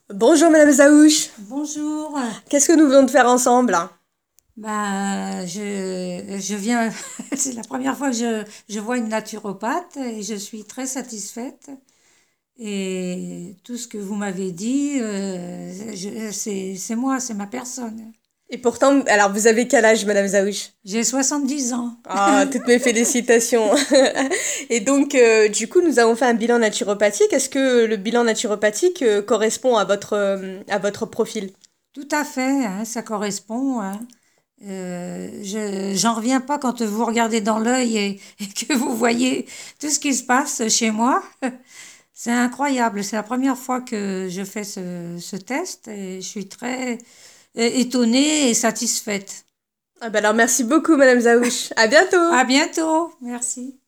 Bonjour Madame Zaouche, Bonjour. qu'est-ce que nous venons de faire ensemble? Je viens, c'est la première fois que je vois une naturopathe et je suis très satisfaite. Et tout ce que vous m'avez dit, c'est moi, c'est ma personne. Et pourtant, alors vous avez quel âge Madame Zaouche? J'ai 70 ans. Ah, toutes mes félicitations. Et donc, du coup, nous avons fait un bilan naturopathique. Est-ce que le bilan naturopathique correspond à votre profil? Tout à fait, hein, ça correspond, hein. J'en reviens pas quand vous regardez dans l'œil et que vous voyez tout ce qui se passe chez moi. C'est incroyable. C'est la première fois que je fais ce test et je suis très étonnée et satisfaite. Ah bah alors merci beaucoup Madame Zaouche. À bientôt. À bientôt. Merci.